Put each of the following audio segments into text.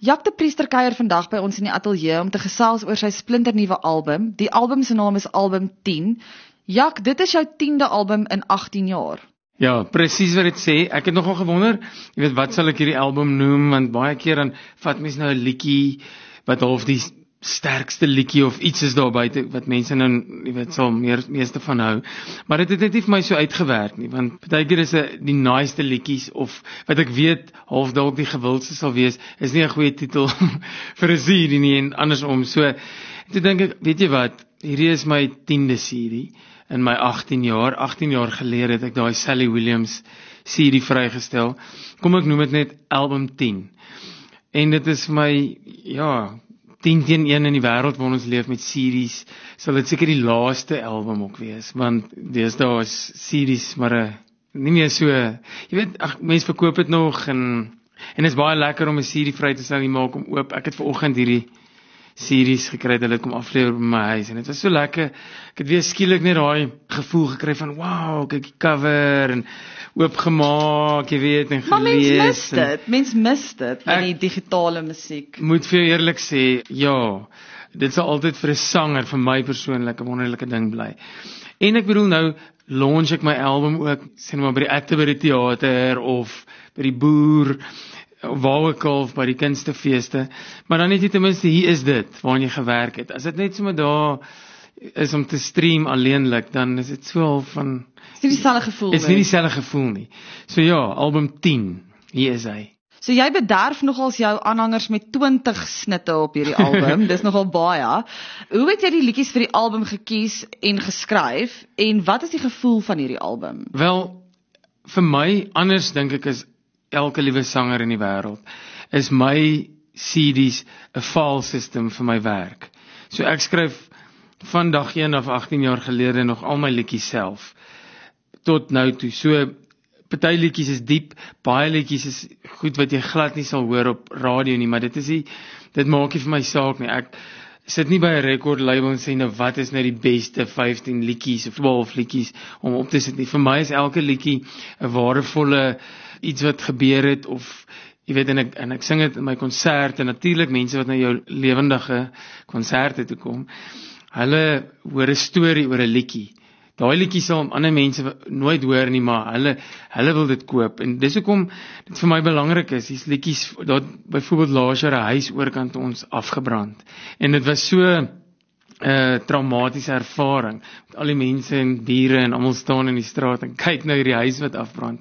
Jack de Priester kuier vandag by ons in die ateljee om te gesels oor sy splinternuwe album. Die album se naam is Album 10. Jack, dit is jou 10de album in 18 jaar. Ja, presies wat dit sê. Ek het nogal gewonder, jy weet, wat sal ek hierdie album noem, want baie keer dan vat mens nou 'n liedjie wat half die sterkste liedjie of iets is daar buite wat mense nou, jy weet, sal meeste van hou. Maar dit het net nie vir my so uitgewerk nie, want partykeer is die naaiste liedjies of wat ek weet half dalk die gewildste sal wees, is nie 'n goeie titel vir 'n serie nie en andersom. So toe dink ek, weet jy wat, hierdie is my 10de serie in my 18 jaar. 18 jaar gelede het ek daai Sally Williams serie vrygestel. Kom ek noem dit net Album 10. En dit is my, ja, 10-1 in die wêreld waar ons leef met series, sal dit seker die laaste album ook wees, want deesdae is series maar nie meer so, jy weet, mense verkoop dit nog en is baie lekker om 'n serie vry te stel en maak hom oop. Ek het vanoggend hierdie series gekry, hulle kom aflewer by my huis en dit was so lekker. Ek het weer skielik net daai gevoel gekry van wow, kyk die cover en oopgemaak, jy weet, en gelees. Maar mens mis dit met die digitale musiek. Moet vir jou eerlik sê, ja, dit sal altyd vir 'n sanger, vir my persoonlik 'n wonderlike ding bly. En ek bedoel nou, launch ek my album ook, sê nou maar by die akte by die teater, of by die boer, waar ook al, by die kunstefeeste, maar dan net jy ten minste, hier is dit, waarin jy gewerk het. As dit net sommer daar is om te stream alleenlik, dan is dit so al van... Is nie dieselfde gevoel nie. Is nie dieselfde gevoel nie. So ja, album 10, hier is hy. So jy bederf nogals jou aanhangers met 20 snitte op hierdie album, dis nogal baie. Hoe het jy die liedjies vir die album gekies en geskryf, en wat is die gevoel van hierdie album? Wel, vir my, anders dink ek is elke liewe sanger in die wêreld, is my CD's 'n file system vir my werk. So ek skryf van dag 1 af 18 jaar gelede nog al my liedjies self, tot nou toe. So, party liedjies is diep, baie liedjies is goed wat jy glad nie sal hoor op radio nie, maar dit maak nie vir my saak nie. Ek sit nie by 'n record label en sê nou wat is nou die beste 15 liedjies of 12 liedjies om op te sit nie. Vir my is elke liedjie 'n waardevolle iets wat gebeur het, of jy weet, en ek sing dit in my konserte, natuurlik mense wat na jou lewendige konserte toe kom, hulle hoor 'n storie oor 'n liedjie. Daai liedjie sal ander mense nooit hoor nie, maar hulle wil dit koop, en dis hoekom dit vir my belangrik is. Dis liedjies, daar byvoorbeeld laas jaar 'n huis oorkant ons afgebrand, en dit was so traumatiese ervaring, met al die mense en diere en almal staan in die straat en kyk na hierdie huis wat afbrand.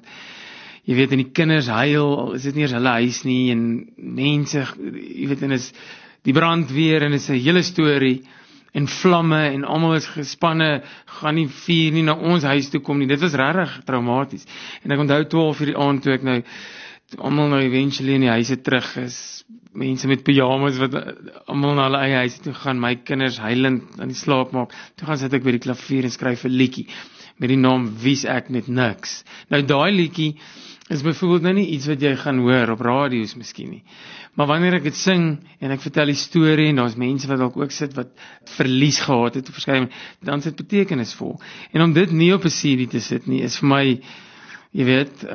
Jy weet, en die kinders huil, al is dit nie eens hulle huis nie, en mense, jy weet, en is die brandweer, en is 'n hele storie, en vlamme, en almal is gespanne, gaan nie vuur nie na ons huis toe kom nie. Dit was regtig traumaties. En ek onthou 12 uur die aand toe ek nou, almal nou eventually in die huise terug is, mense met pyjamas wat almal na hulle eie huise toe gaan, my kinders huilend aan die slaap maak, toe gaan sit ek by die klavier en skryf 'n liedjie, met die naam Wie's Ek Met Niks. Nou daai liedjie is byvoorbeeld nou nie iets wat jy gaan hoor op radio's miskien nie. Maar wanneer ek dit sing en ek vertel die storie en daar's mense wat dalk ook sit wat verlies gehad het of verskeie, dan is dit betekenisvol. En om dit nie op 'n CD te sit nie is vir my, jy weet,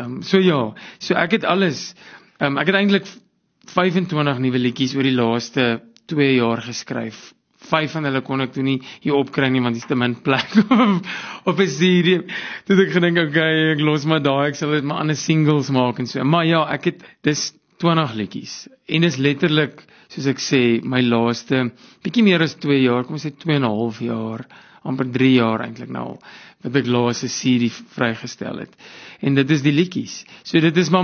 so ek het alles, ek het eintlik 25 nuwe liedjies oor die laaste 2 jaar geskryf. 5 van hulle kon ek toe nie hier opkry nie, want dis te min plek op 'n CD. Toe het ek gedink, okay, ek los maar daai, ek sal dit maar ander singles maak en so. Maar ja, dis 20 liedjies. En dis letterlik, soos ek sê, my laaste, bietjie meer as 2 jaar, kom ons sê 2,5 jaar, amper 3 jaar eintlik nou al, wat ek laaste CD vrygestel het. En dit is die liedjies. So dit is maar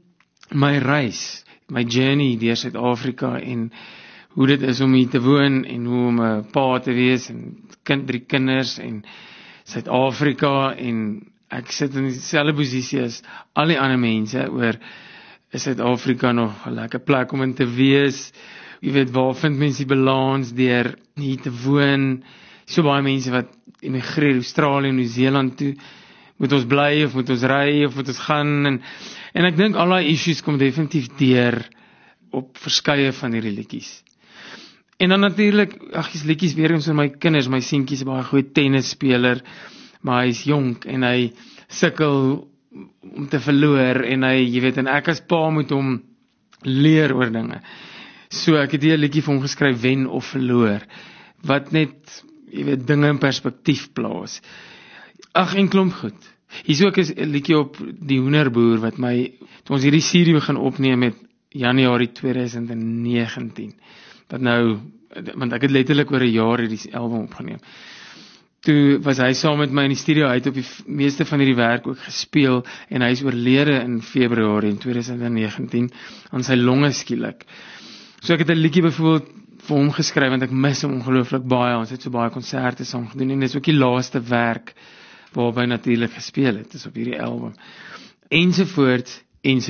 my reis, my journey deur Suid-Afrika, en hoe dit is om hier te woon, en hoe om 'n pa te wees, en 3 kinders, en Suid-Afrika, en ek sit in dieselfde posisie as al die ander mense, oor is Suid-Afrika nog 'n lekker plek om in te wees, jy weet, waar vind mense die balans deur hier te woon, so baie mense wat emigreer, Australië en Nieu-Seeland toe, moet ons bly, of moet ons ry, of moet ons gaan, en ek dink al die issues kom definitief deur op verskeie van hierdie liedjies. En dan natuurlik, is liedjies weer eens oor my kinders, my seentjie is 'n baie goeie tennisspeler, maar hy is jonk, en hy sukkel om te verloor, en hy, jy weet, en ek as pa moet hom leer oor dinge. So ek het hier 'n liedjie vir hom geskryf, Wen of Verloor, wat net, jy weet, dinge in perspektief plaas. Ag, en klomp goed. Hier's ook 'n liedjie op Die Hoenderboer wat my, toe ons hierdie serie begin opneem met Januarie 2019, wat nou, want ek het letterlik oor 'n jaar hierdie album opgeneem. Toe was hy saam met my in die studio, hy het op die meeste van hierdie werk ook gespeel, en hy is oorlede in Februarie 2019, aan sy longe skielik. So ek het 'n liedjie byvoorbeeld vir hom geskryf, want ek mis hom ongelooflik baie, ons het so baie konserte saam gedoen, en dit is ook die laaste werk, waarby natuurlik gespeel het, is op hierdie album. Ensovoorts.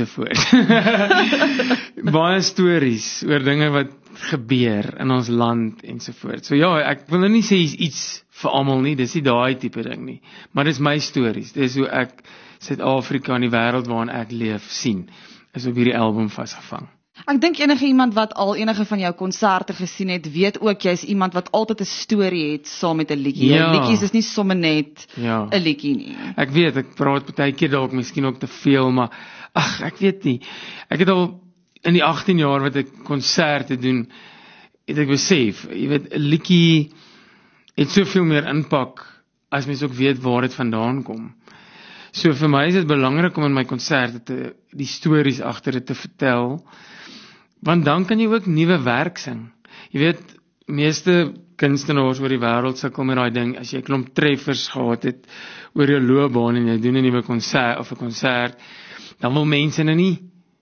Baie stories oor dinge wat gebeur in ons land ensovoorts. So ja, ek wil nou nie sê iets vir almal nie, dis nie daai tipe ding nie, maar dis my stories, dis hoe ek Suid-Afrika en die wêreld waarin ek leef sien, is op hierdie album vasgevang. Ek dink enige iemand wat al enige van jou konserte gesien het, weet ook jy is iemand wat altyd 'n storie het saam met 'n liedjie. Ja. Liedjies is nie sommer net Ja. 'n liedjie nie. Ek weet, ek praat baie keer dalk miskien ook te veel, maar ag, ek weet nie. Ek het al in die 18 jaar wat ek konserte doen, het ek besef, jy weet, 'n liedjie het soveel meer impak as mens ook weet waar dit vandaan kom. So vir my is dit belangrik om in my konserte die stories agter dit te vertel, want dan kan jy ook nuwe werk sing. Jy weet, meeste kunstenaars oor die wêreld sukkel met daai ding, as jy 'n klomp treffers gehad het oor jou loopbaan en jy doen 'n nuwe konsert of 'n konsert, dan wil mense nou nie,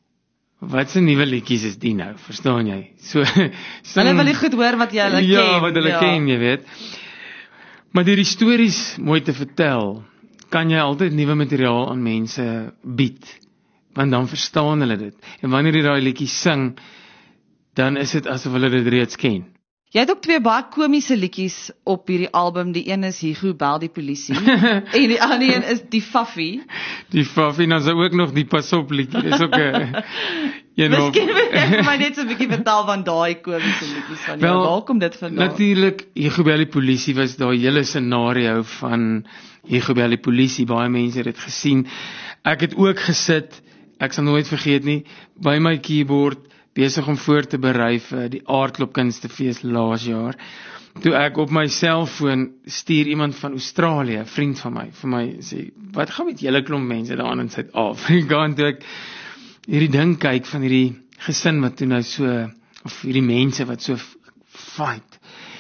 wat se nuwe liedjies is die nou, verstaan jy? So Hulle wil nie goed hoor wat jy hulle ken. Ja, wat hulle ken, jy weet. Maar deur die stories mooi te vertel, kan jy altyd nuwe materiaal aan mense bied, want dan verstaan hulle dit. En wanneer jy daai liedjie sing, dan is dit asof hulle dit reeds ken. Jy het ook 2 baie komiese liedjies op hierdie album. Die een is Hugo bel die polisie en die ander een is Die Faffie. Die Faffie, dan is ook nog die Pas op liedjie. Dis ook 'n Miskien wil jy vir my net so 'n bietjie vertel van daai komiese liedjies van jou. Waar kom dit vandaan? Natuurlik, Hugo bel die polisie was daai hele scenario van Hugo bel die polisie. Baie mense het dit gesien. Ek het ook gesit, ek sal nooit vergeet nie, by my keyboard, besig om voor te berei vir die aardklopkunstefees laas jaar. Toe ek op my selfoon stuur iemand van Australië, 'n vriend van my, vir my sê, wat gaan met julle klomp mense daar in Suid-Afrika? En toe ek hierdie ding kyk van hierdie gesin wat toe nou so, of hierdie mense wat so fight.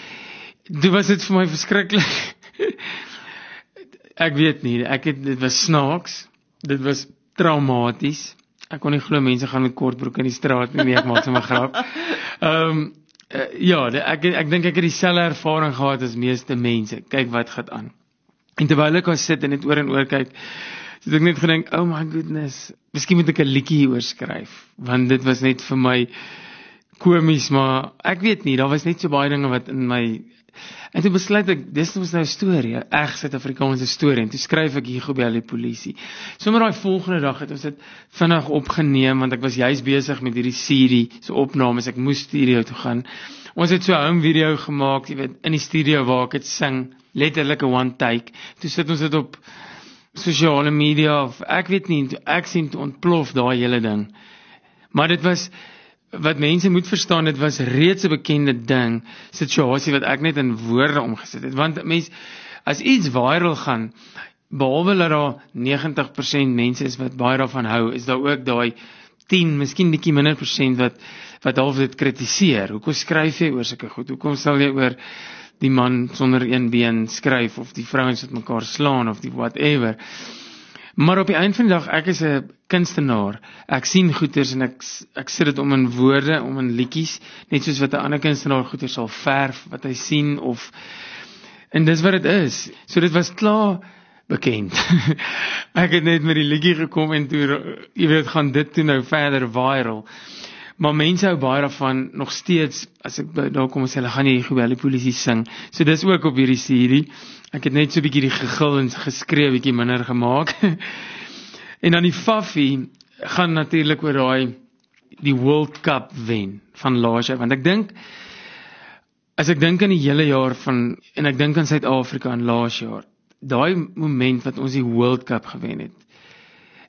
Toe was dit vir my verskriklik. Ek weet nie, dit was snaaks, dit was traumaties. Ek kon nie glo mense gaan met kortbroek in die straat nie, ek maak sommer grap. Ja, ek dink ek het dieselfde ervaring gehad as meeste mense. Kyk wat gaan aan. En terwyl ek daar sit en net oor en oor kyk, het ek net gedink, oh my goodness, miskien moet ek 'n liedjie hieroor skryf, want dit was net vir my komies, maar ek weet nie, daar was net so baie dinge wat in my. En toe besluit ek, dis was nou 'n storie, 'n reg Suid-Afrikaanse storie, en toe skryf ek Hugo bel die polisie. Sommige daai volgende dag het ons dit vinnig opgeneem, want ek was juis besig met hierdie serie, so opnames, ek moes studio toe gaan. Ons het so 'n home video gemaak, jy weet, in die studio waar ek dit sing, letterlik 'n one take. Toe sit ons dit op sosiale media, of ek weet nie, ek sien toe ontplof daai hele ding. Maar dit was, wat mense moet verstaan, dit was reeds 'n bekende ding, situasie wat ek net in woorde omgesit het, want mense, as iets viral gaan, behalwe dat daar 90% mense is wat baie daarvan hou, is daar ook daai 10, miskien bietjie minder persent wat half dit kritiseer. Hoekom skryf jy oor sulke goed? Hoekom sal jy oor die man sonder een been skryf, of die vrouens wat mekaar slaan, of die whatever? Maar op die eind van die dag, ek is 'n kunstenaar. Ek sien goeters en ek sit dit om in woorde, om in liedjies, net soos wat 'n ander kunstenaar goeters sal verf, wat hy sien, en dis wat dit is. So dit was klaar bekend. Ek het net met die liedjie gekom en toe, jy weet, gaan dit toe nou verder viral. Maar mense hou baie daarvan, nog steeds, as ek daar kom en sê, hulle gaan nie Hugo bel die polisie sing. So dis ook op hierdie serie. Ek het net so 'n bietjie die gegil en geskree bietjie minder gemaak. En dan die Faffie gaan natuurlik oor die World Cup wen van laas jaar, want ek dink, as ek dink aan die hele jaar en ek dink aan Suid-Afrika in laas jaar, daai moment wat ons die World Cup gewen het,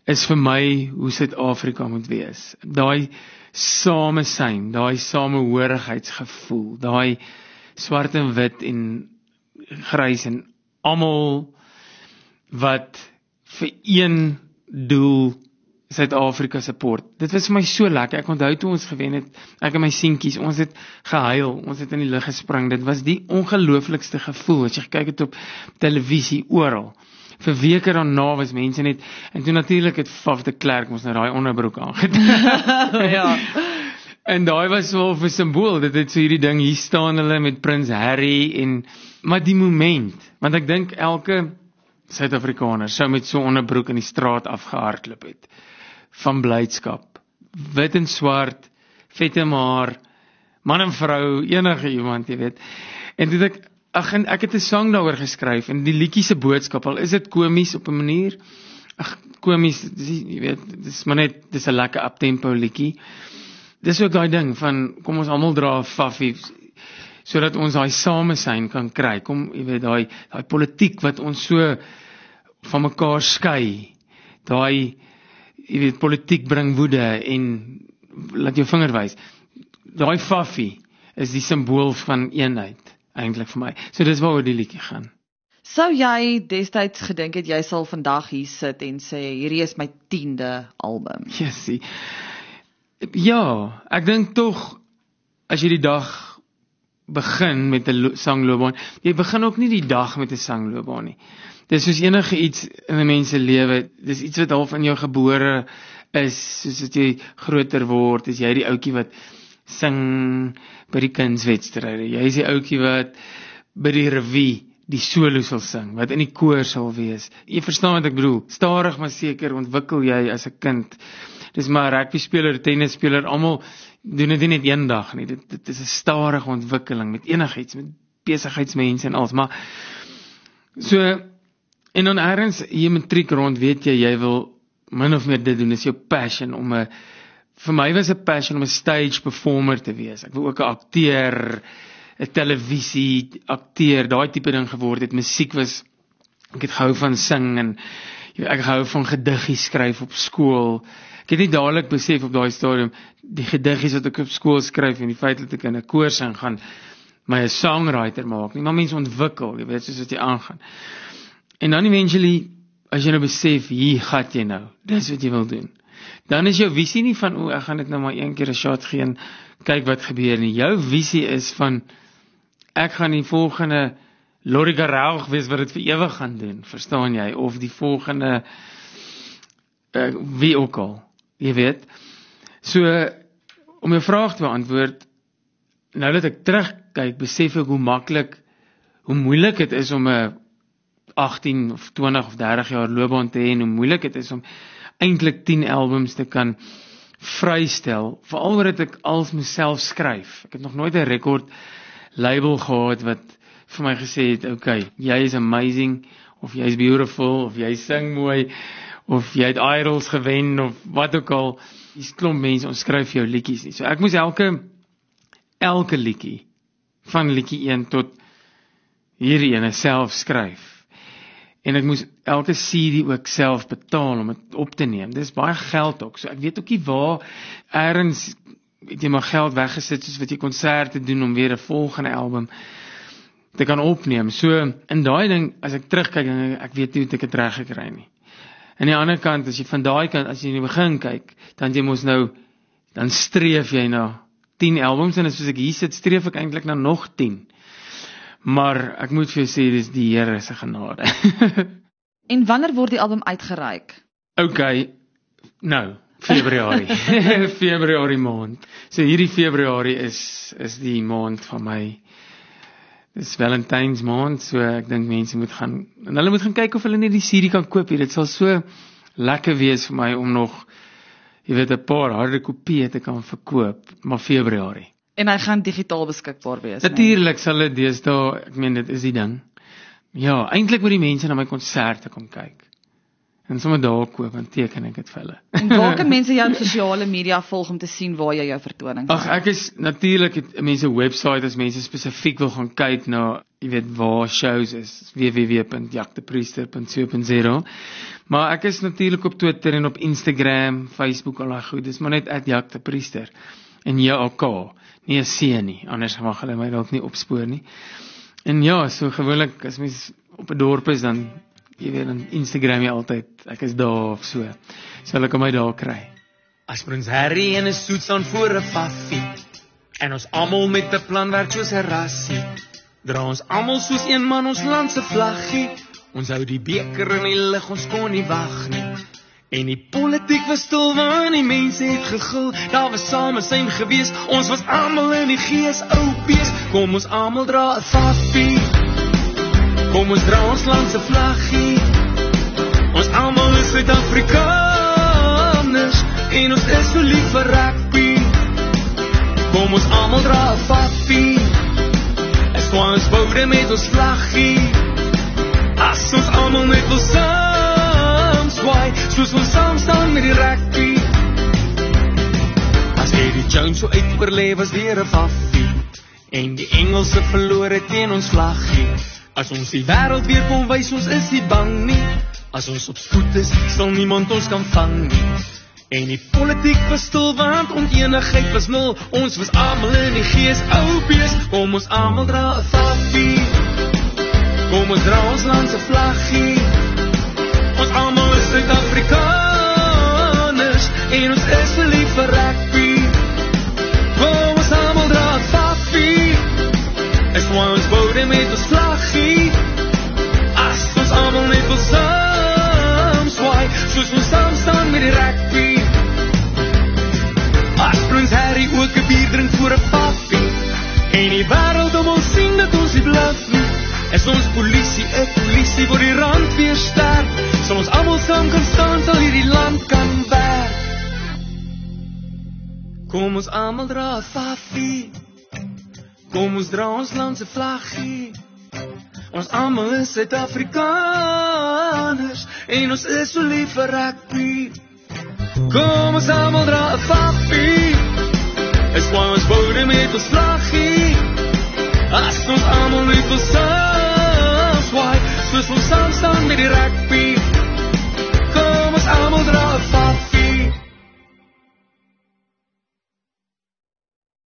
is vir my hoe Suid-Afrika moet wees. Daai samesyn, daai samehorigheidsgevoel, daai swart en wit en grys en almal wat vir een doel Suid-Afrika support. Dit was vir my so lekker. Ek onthou toe ons gewen het, ek en my seentjies, ons het gehuil, ons het in die lug gespring. Dit was die ongelooflikste gevoel as jy gekyk het op televisie oral. Vir weke daarna was mense net, en toe natuurlik het Faf de Klerk ons nou daai onderbroek aangetrek. Ja. En daai was wel 'n simbool, dit het so hierdie ding, hier staan hulle met Prins Harry, maar die moment, want ek dink elke Suid-Afrikaner sou met so 'n onderbroek in die straat afgehardloop het, van blydskap, wit en swart, vette maar, man en vrou, enige iemand, jy weet, en toe ek het 'n sang daaroor geskryf, en die liedjie se boodskap, al is dit komies op 'n manier, komies, jy weet, dis 'n lekker uptempo liedjie, dis ook daai ding van, kom ons almal dra 'n faffie, sodat ons daai samesyn kan kry, kom, jy weet, daai politiek wat ons so van mekaar skei, daai, jy weet, politiek bring woede, en laat jou vinger wys, daai faffie is die simbool van eenheid, eintlik vir my, so dis waaroor die liedjie gaan. Sou jy destyds gedink het, jy sal vandag hier sit en sê, hierdie is my 10de album? Jessie, ja, ek dink tog, as jy die dag begin met 'n sangloopbaan, jy begin ook nie die dag met 'n sangloopbaan nie. Dis soos enige iets in 'n mens se lewe, dis iets wat half in jou gebore is, soos as jy groter word, is jy die ouetjie wat sing by die kunswedstryde, jy is die ouetjie wat by die revue die solo sal sing, wat in die koor sal wees. Jy verstaan wat ek bedoel, stadig maar seker ontwikkel jy as 'n kind. Dis maar rugby speler, tennis speler, almal doen dit nie net een dag nie. Dit is 'n stadige ontwikkeling met enigiets, met besigheidsmense en alles, maar so, en dan ergens hier matriek rond, weet jy wil min of meer dit doen, is jou passion vir my was 'n passion om 'n stage performer te wees. Ek wil ook 'n akteur, 'n televisie akteur, daai tipe ding geword het. Musiek was, ek het gehou van sing en ek hou van gediggies skryf op skool. Ek het nie dadelik besef op daai stadium, die gediggies wat ek op skool skryf en die feit dat ek in 'n koor sing gaan my 'n songwriter maak nie, maar mense ontwikkel, jy weet, soos wat jy aangaan. En dan eventually, as jy nou besef, hier gaat jy nou, dis wat jy wil doen. Dan is jou visie nie van, ek gaan dit nou maar een keer 'n shot gee en kyk wat gebeur nie. Jou visie is van, ek gaan die volgende Lori Garrelg wees wat dit vir ewig gaan doen, verstaan jy? Of die volgende, wie ook al, jy weet. So, om jou vraag te beantwoord, nou dat ek terugkyk, besef ek hoe moeilik het is om 'n 18 of 20 of 30 jaar loopbaan te hê, en hoe moeilik het is om eintlik 10 albums te kan vrystel, veral oor dat ek als myself skryf. Ek het nog nooit 'n rekord label gehad wat vir my gesê het, okay, jy is amazing, of jy is beautiful, of jy sing mooi, of jy het idols gewen, of wat ook al. Dis klomp mense, ons skryf jou liedjies nie. So ek moes elke liedjie, van liedjie 1 tot hierdie ene self skryf. En ek moes elke CD ook self betaal om dit op te neem. Dis baie geld ook. So ek weet ook nie waar ergens het jy maar geld weggesit soos wat jy konserte doen om weer 'n volgende album te kan opneem. So in daai ding, as ek terugkyk, ek weet nie hoe ek dit reg gekry nie. Aan die ander kant, as jy van daai kant, as jy in die begin kyk, dan streef jy na 10 albums, en soos ek hier sit, streef ek eintlik na nog 10. Maar ek moet vir jou sê, dis die Here se genade. En wanneer word die album uitgereik? Okay, nou, Februarie. Februarie maand. So hierdie Februarie is die maand van my, dis Valentine's maand, so ek dink mense moet gaan, en hulle moet gaan kyk of hulle nie die CD kan koop hier. Dit sal so lekker wees vir my om nog, jy weet, 'n paar harde kopieë te kan verkoop, maar Februarie. En hy gaan digitaal beskikbaar wees. Natuurlik sal dit deesdae, ek meen dit is die ding. Ja, eintlik moet die mense na my konserte kom kyk. En sommer daar koop, dan teken ek dit vir hulle. En waar kan mense jou op sosiale media volg om te sien waar jy jou vertonings Ag, ek is natuurlik het mense webwerf as mense spesifiek wil gaan kyk na, jy weet waar shows is, www.jakdepriester.co.za. Maar ek is natuurlik op Twitter en op Instagram, Facebook, al daai goed. Dis maar net @jakdepriester. En JAK, nie 'n C nie, anders mag hulle my dalk nie opspoor nie. En ja, so gewoonlik as mens op 'n dorp is dan jy weet, dan Instagram jy altyd, ek is daar of so, sal ek my daar kry. As Prins Harry en 'n soet staan voor 'n faffie, en ons almal met 'n plan werk soos 'n rassie, dra ons almal soos een man ons land se vlaggie, ons hou die beker in die lug, ons kon nie wag nie, en die politiek was stil, want die mense het gegil, daar was samesyn gewees, ons was almal in die gees, ou bees, kom ons almal dra 'n faffie, kom ons dra ons land se vlaggie, ons almal is Suid-Afrikaners, en ons is so lief vir rugby, kom ons almal dra 'n faffie, es kwam ons boude met ons vlaggie, as ons almal net wil saam swaai, soos ons saam staan met die rugby, as Eddie Jones so uit oorleef as deur 'n faffie, en die Engelse verloor het teen ons vlaggie, as ons die wêreld weer kom wys, ons is nie bang nie, as ons op spoed is, sal niemand ons kan vang nie, en die politiek was stil, want oneenigheid was nul, ons was almal in die gees, ou bees, kom ons almal dra 'n faffie, kom ons dra ons land se vlaggie, ons almal is Suid-Afrikaners, en ons is verlief vir rugby, kom ons almal dra 'n faffie, es kwam ons boude met ons vlaggie, as ons almal net wil saam swaai, soos ons saam staan met die rugby, as Prins Harry ook 'n bier drink voor 'n faffie, en die wêreld om ons sien dat ons nie bluf nie, is ons polisie 'n polisie waar die rand weer sterk, sal ons almal saam kan staan, sal hierdie land kan werk, kom ons almal dra 'n faffie, kom ons dra ons land se vlaggie, ons almal is Suid-Afrikaners, en ons is so lief vir rugby, kom ons almal dra 'n faffie, es kwam ons boude met ons vlaggie, as ons almal net wil saam swaai, soos ons saam staan met die rugby,